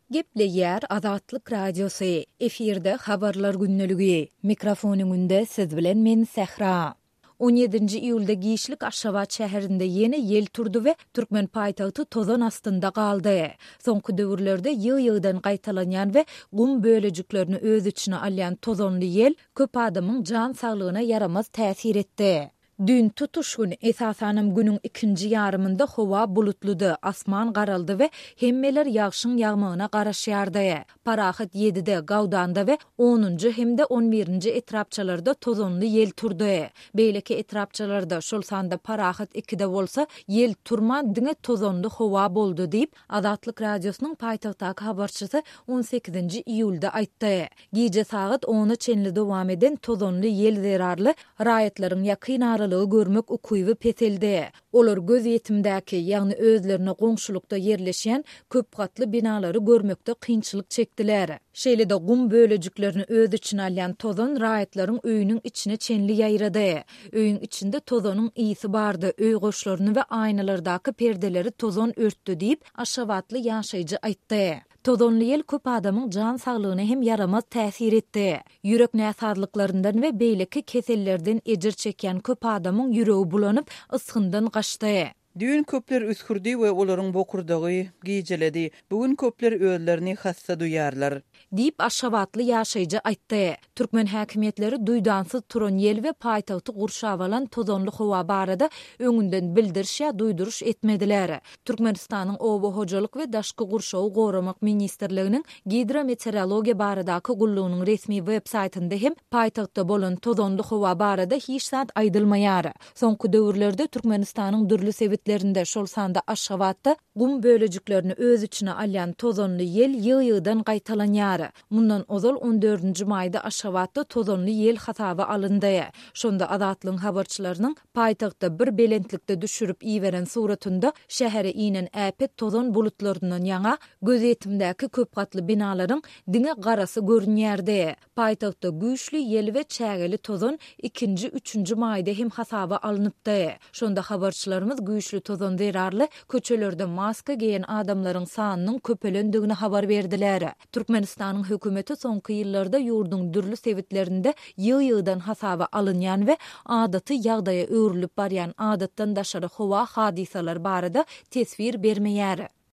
Gepleýär Azatlyk Radiosu. Efirde habarlar günneligi. Mikrofonuň önünde siz bilen men Sehra. 17-nji iýulda Giýişlik Aşgabat şäherinde ýene ýel turdy we Türkmen paýtagty tozan astynda galdy. Soňky döwürlerde ýyg-ýygdan gaýtalanýan we gum bölejiklerini öz içine alýan tozanly ýel köp adamyň jan saglygyna yaramaz täsir etdi. Dün tutuşgun esasanam günün ikinci yarımında hova bulutludy, asman garaldy we hemmeler ýagşyň ýagmagyna garaşýardy. Parahat 7-de Gawdanda we 10-njy hemde 11-nji etrapçalarda tozonly ýel turdy. Beýleki etrapçalarda şol sanda parahat 2-de bolsa ýel turma diňe tozonly howa boldy diýip Azatlyk Radiosynyň paýtagtdaky habarçysy 18-nji iýulda aýtdy. Gije saat 10-a çenli dowam eden tozonly ýel zerarly raýatlaryň ýakyn görmek ukuýby peteldi. Olar göz ýetimdäki, ýagny özlerine goňşulukda ýerleşýän köp gatly binalary görmekde kynçylyk çekdiler. Şeýle-de gum bölejiklerini öz içine alýan tozan raýatlaryň öýüniň içine çenli ýaýrady. Öýüň içinde tozanyň ýysy bardy, öý goşlaryny we aýnalardaky perdeleri tozan örtdi diýip Aşgabatly ýaşaýjy aýtdy. Tozonly ýel köp adamyň jan saglygyna hem yaramaz täsir etdi. Ýürek näsadyklyryndan we beýleki kesellerden ejir çekýän köp adamyň ýüregi bulanyp ysgyndan gaçdy. Dün köpler üskürdi we olaryň bokurdagy gijeledi. Bugün köpler özlerini hassa duýarlar. Diýip Aşgabatly ýaşaýjy aýtdy. Türkmen häkimetleri duýdansy turan ýel we paýtagty gurşap alan tozonly howa barada öňünden bildirişä duýduruş etmediler. Türkmenistanyň Oba hojalyk we daşky gurşawy goramak ministrliginiň gidrometeorologiýa baradaky gullugynyň resmi web saýtynda hem paýtagtda bolan tozonly howa barada hiç zat aýdylmaýar. Soňky döwürlerde Türkmenistanyň dürli sebitlerinde şol sanda Aşgabatda gum bölejiklerini öz içine alýan tozonly ýel ýyg-ýygdan gaýtalanýar. Mundan ozal 14-nji maýda Aşgabatda tozonly ýel hasaby alyndy. Şonda Azatlyň habarçylarynyň paýtagtda bir belentlikde düşürüp iýeren suratynda şähere inen äpet tozon bulutlaryndan ýaňa göz ýetimdäki köp gatly binalaryň diňe garasy görünýärdi. Paýtagtda güýçli ýel we çägeli tozon 2-nji, 3-nji maýda hem hasaby alınıpdy. Şonda habarçylarymyz güýçli tozon zerarly köçelerde maska giyen adamlaryň sanynyň köpelendigini habar berdiler. Türkmenistanyň hökümeti soňky ýyllarda ýurdun dürli sebitlerinde ýyg-ýygdan hasaby alynýan we adaty ýagdaýa öwrülip barýan adatdan daşary howa hadisalar barada tesbir bermeýär.